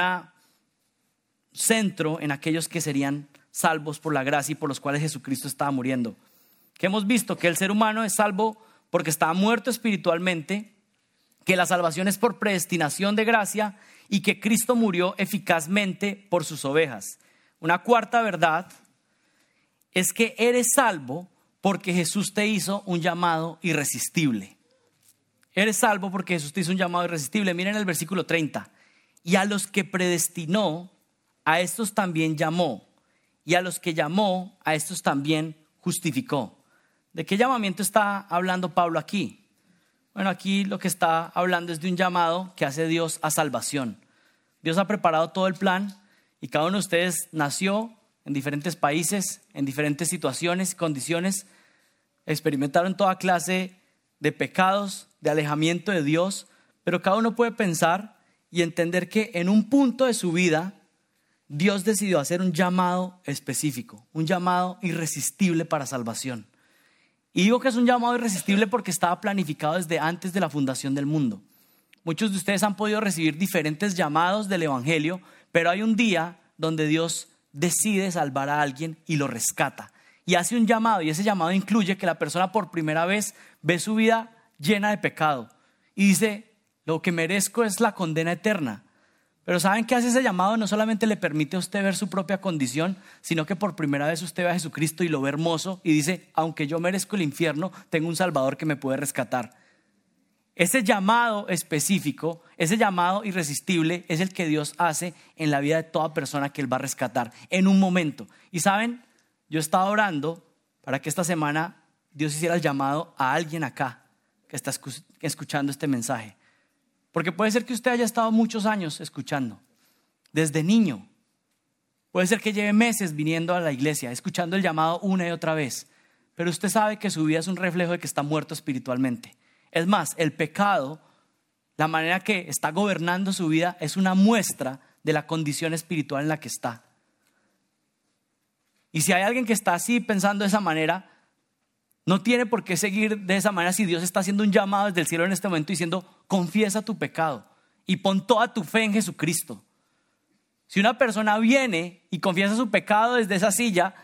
centro en aquellos que serían salvos por la gracia y por los cuales Jesucristo estaba muriendo. Que hemos visto que el ser humano es salvo porque estaba muerto espiritualmente, que la salvación es por predestinación de gracia y que Cristo murió eficazmente por sus ovejas. Una cuarta verdad es que eres salvo porque Jesús te hizo un llamado irresistible. Eres salvo porque Jesús te hizo un llamado irresistible. Miren el versículo treinta. Y a los que predestinó, a estos también llamó. Y a los que llamó, a estos también justificó. ¿De qué llamamiento está hablando Pablo aquí? Bueno, aquí lo que está hablando es de un llamado que hace Dios a salvación. Dios ha preparado todo el plan y cada uno de ustedes nació en diferentes países, en diferentes situaciones y condiciones. Experimentaron toda clase de pecados, de alejamiento de Dios, pero cada uno puede pensar y entender que en un punto de su vida Dios decidió hacer un llamado específico, un llamado irresistible para salvación. Y digo que es un llamado irresistible porque estaba planificado desde antes de la fundación del mundo. Muchos de ustedes han podido recibir diferentes llamados del evangelio, pero hay un día donde Dios decide salvar a alguien y lo rescata. Y hace un llamado, y ese llamado incluye que la persona por primera vez ve su vida llena de pecado y dice, lo que merezco es la condena eterna. Pero ¿saben qué hace ese llamado? No solamente le permite a usted ver su propia condición, sino que por primera vez usted ve a Jesucristo y lo ve hermoso y dice, aunque yo merezco el infierno, tengo un Salvador que me puede rescatar. Ese llamado específico, ese llamado irresistible es el que Dios hace en la vida de toda persona que Él va a rescatar en un momento. Y ¿saben? Yo estaba orando para que esta semana Dios hiciera el llamado a alguien acá que está escuchando este mensaje. Porque puede ser que usted haya estado muchos años escuchando, desde niño. Puede ser que lleve meses viniendo a la iglesia, escuchando el llamado una y otra vez. Pero usted sabe que su vida es un reflejo de que está muerto espiritualmente. Es más, el pecado, la manera que está gobernando su vida, es una muestra de la condición espiritual en la que está. Y si hay alguien que está así pensando de esa manera, no tiene por qué seguir de esa manera si Dios está haciendo un llamado desde el cielo en este momento diciendo, confiesa tu pecado y pon toda tu fe en Jesucristo. Si una persona viene y confiesa su pecado desde esa silla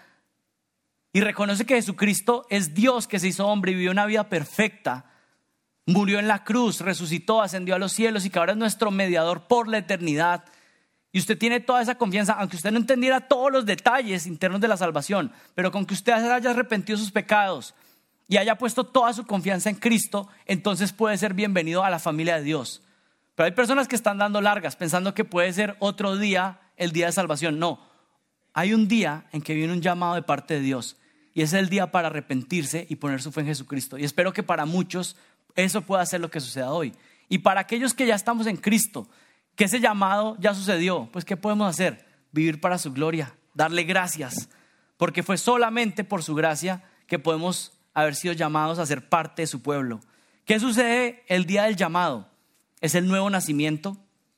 y reconoce que Jesucristo es Dios que se hizo hombre y vivió una vida perfecta, murió en la cruz, resucitó, ascendió a los cielos y que ahora es nuestro mediador por la eternidad, y usted tiene toda esa confianza, aunque usted no entendiera todos los detalles internos de la salvación, pero con que usted haya arrepentido sus pecados y haya puesto toda su confianza en Cristo, entonces puede ser bienvenido a la familia de Dios. Pero hay personas que están dando largas pensando que puede ser otro día el día de salvación. No, hay un día en que viene un llamado de parte de Dios y es el día para arrepentirse y poner su fe en Jesucristo. Y espero que para muchos eso pueda ser lo que suceda hoy. Y para aquellos que ya estamos en Cristo, que ese llamado ya sucedió, pues ¿qué podemos hacer? Vivir para su gloria, darle gracias, porque fue solamente por su gracia que podemos haber sido llamados a ser parte de su pueblo. ¿Qué sucede el día del llamado? Es el nuevo nacimiento.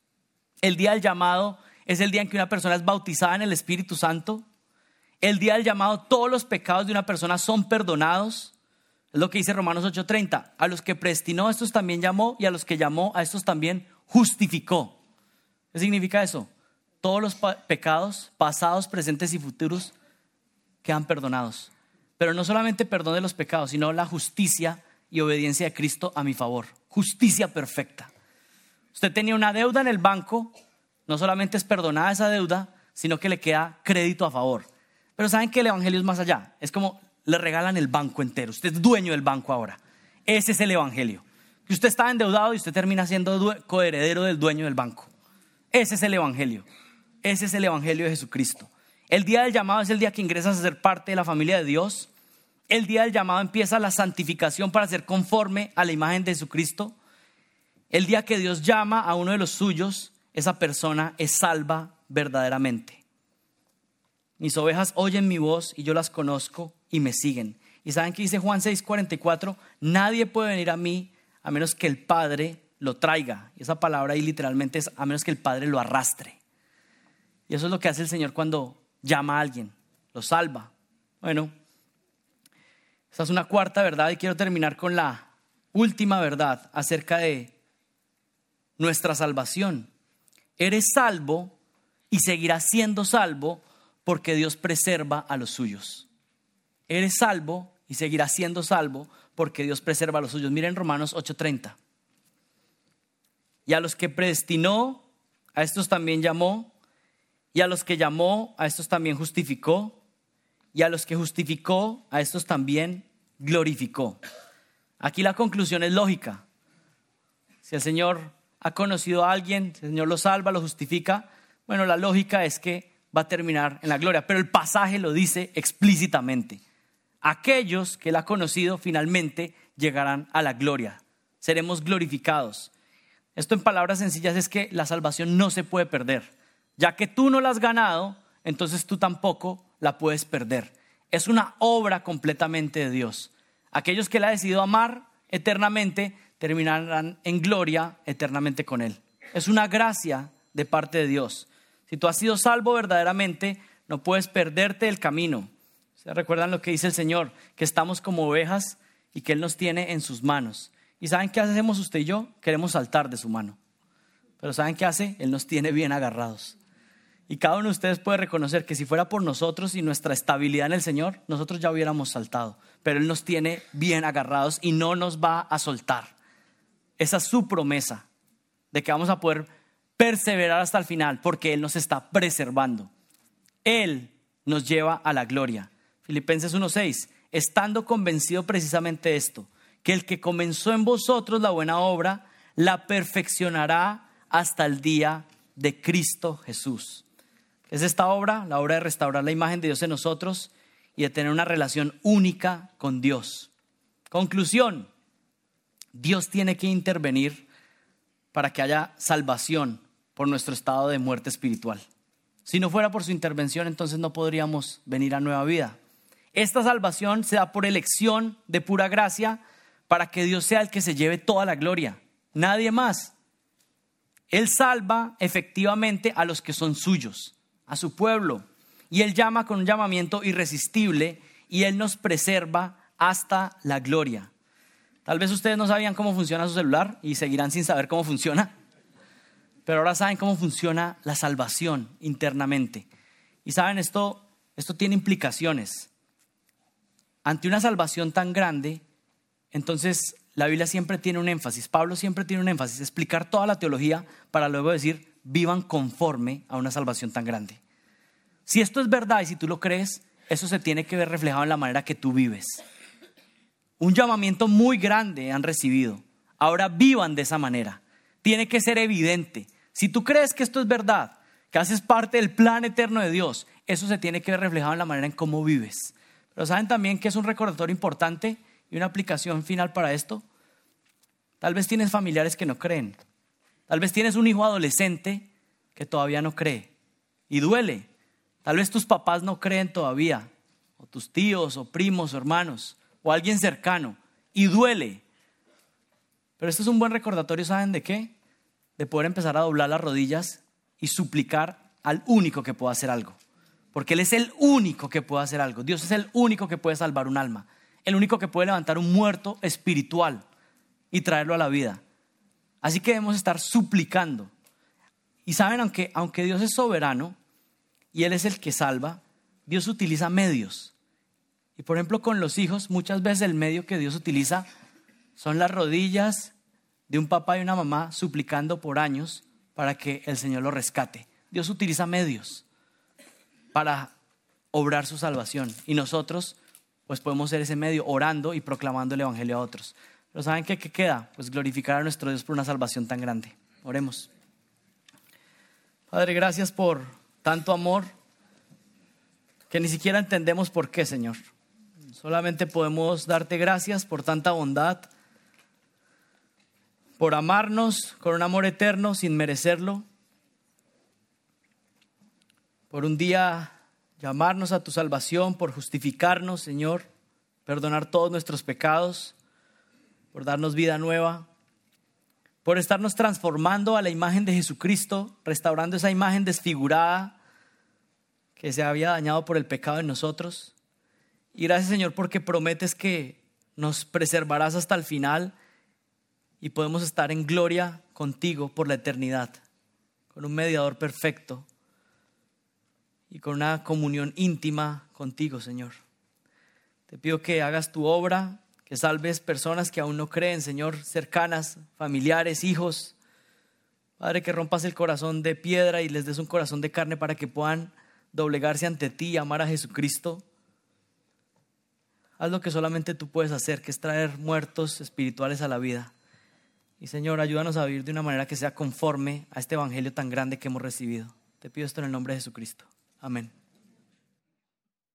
El día del llamado es el día en que una persona es bautizada en el Espíritu Santo. El día del llamado, todos los pecados de una persona son perdonados. Es lo que dice Romanos ocho treinta. A los que predestinó, a estos también llamó, y a los que llamó, a estos también justificó. ¿Qué significa eso? Todos los pa- pecados, pasados, presentes y futuros, quedan perdonados. Pero no solamente perdón de los pecados, sino la justicia y obediencia de Cristo a mi favor. Justicia perfecta. Usted tenía una deuda en el banco, no solamente es perdonada esa deuda, sino que le queda crédito a favor. Pero saben que el evangelio es más allá. Es como le regalan el banco entero. Usted es dueño del banco ahora. Ese es el evangelio. Que usted estaba endeudado y usted termina siendo due- coheredero del dueño del banco. Ese es el evangelio. Ese es el evangelio de Jesucristo. El día del llamado es el día que ingresas a ser parte de la familia de Dios. El día del llamado empieza la santificación para ser conforme a la imagen de Jesucristo. El día que Dios llama a uno de los suyos, esa persona es salva verdaderamente. Mis ovejas oyen mi voz y yo las conozco y me siguen. ¿Y saben qué dice Juan seis cuarenta y cuatro? Nadie puede venir a mí a menos que el Padre lo traiga. Y esa palabra ahí literalmente es a menos que el Padre lo arrastre. Y eso es lo que hace el Señor cuando llama a alguien, lo salva. Bueno, esa es una cuarta verdad y quiero terminar con la última verdad acerca de nuestra salvación. Eres salvo y seguirás siendo salvo porque Dios preserva a los suyos. Eres salvo y seguirás siendo salvo porque Dios preserva a los suyos. Miren Romanos ocho treinta. Y a los que predestinó, a estos también llamó. Y a los que llamó, a estos también justificó. Y a los que justificó, a estos también glorificó. Aquí la conclusión es lógica. Si el Señor ha conocido a alguien, si el Señor lo salva, lo justifica, bueno, la lógica es que va a terminar en la gloria. Pero el pasaje lo dice explícitamente. Aquellos que Él ha conocido finalmente llegarán a la gloria. Seremos glorificados. Esto en palabras sencillas es que la salvación no se puede perder. Ya que tú no la has ganado, entonces tú tampoco la puedes perder. Es una obra completamente de Dios. Aquellos que Él ha decidido amar eternamente terminarán en gloria eternamente con Él. Es una gracia de parte de Dios. Si tú has sido salvo verdaderamente, no puedes perderte el camino. ¿Se recuerdan lo que dice el Señor? Que estamos como ovejas y que Él nos tiene en sus manos. ¿Y saben qué hacemos usted y yo? Queremos saltar de su mano. Pero ¿saben qué hace? Él nos tiene bien agarrados. Y cada uno de ustedes puede reconocer que si fuera por nosotros y nuestra estabilidad en el Señor, nosotros ya hubiéramos saltado. Pero Él nos tiene bien agarrados y no nos va a soltar. Esa es su promesa de que vamos a poder perseverar hasta el final porque Él nos está preservando. Él nos lleva a la gloria. Filipenses uno seis, estando convencido precisamente de esto, que el que comenzó en vosotros la buena obra, la perfeccionará hasta el día de Cristo Jesús. Es esta obra, la obra de restaurar la imagen de Dios en nosotros y de tener una relación única con Dios. Conclusión, Dios tiene que intervenir para que haya salvación por nuestro estado de muerte espiritual. Si no fuera por su intervención, entonces no podríamos venir a nueva vida. Esta salvación se da por elección de pura gracia para que Dios sea el que se lleve toda la gloria, nadie más. Él salva efectivamente a los que son suyos, a su pueblo, y Él llama con un llamamiento irresistible y Él nos preserva hasta la gloria. Tal vez ustedes no sabían cómo funciona su celular y seguirán sin saber cómo funciona. pero ahora saben cómo funciona la salvación internamente. Y saben, esto, esto tiene implicaciones. Ante una salvación tan grande, entonces la Biblia siempre tiene un énfasis, Pablo siempre tiene un énfasis, explicar toda la teología para luego decir, vivan conforme a una salvación tan grande. Si esto es verdad y si tú lo crees, eso se tiene que ver reflejado en la manera que tú vives. Un llamamiento muy grande han recibido. Ahora vivan de esa manera. Tiene que ser evidente. Si tú crees que esto es verdad, que haces parte del plan eterno de Dios, eso se tiene que ver reflejado en la manera en cómo vives. Pero saben también que es un recordatorio importante y una aplicación final para esto. Tal vez tienes familiares que no creen. Tal vez tienes un hijo adolescente que todavía no cree. Y duele. Tal vez tus papás no creen todavía. O tus tíos, o primos, o hermanos. O alguien cercano. Y duele. Pero esto es un buen recordatorio, ¿saben de qué? De poder empezar a doblar las rodillas y suplicar al único que pueda hacer algo. Porque Él es el único que puede hacer algo. Dios es el único que puede salvar un alma. El único que puede levantar un muerto espiritual y traerlo a la vida. Así que debemos estar suplicando. Y saben, aunque, aunque Dios es soberano y Él es el que salva, Dios utiliza medios. Y por ejemplo con los hijos, muchas veces el medio que Dios utiliza son las rodillas de un papá y una mamá suplicando por años para que el Señor lo rescate. Dios utiliza medios para obrar su salvación. Y nosotros pues podemos ser ese medio orando y proclamando el evangelio a otros. Pero ¿saben qué, qué queda? Pues glorificar a nuestro Dios por una salvación tan grande. Oremos. Padre, gracias por tanto amor que ni siquiera entendemos por qué, Señor. Solamente podemos darte gracias por tanta bondad, por amarnos con un amor eterno sin merecerlo, por un día llamarnos a tu salvación, por justificarnos, Señor, perdonar todos nuestros pecados, por darnos vida nueva, por estarnos transformando a la imagen de Jesucristo, restaurando esa imagen desfigurada que se había dañado por el pecado en nosotros. Y gracias, Señor, porque prometes que nos preservarás hasta el final y podemos estar en gloria contigo por la eternidad, con un mediador perfecto y con una comunión íntima contigo, Señor. Te pido que hagas tu obra, que salves personas que aún no creen, Señor, cercanas, familiares, hijos. Padre, que rompas el corazón de piedra y les des un corazón de carne para que puedan doblegarse ante ti y amar a Jesucristo. Haz lo que solamente tú puedes hacer, que es traer muertos espirituales a la vida. Y Señor, ayúdanos a vivir de una manera que sea conforme a este evangelio tan grande que hemos recibido. Te pido esto en el nombre de Jesucristo. Amén.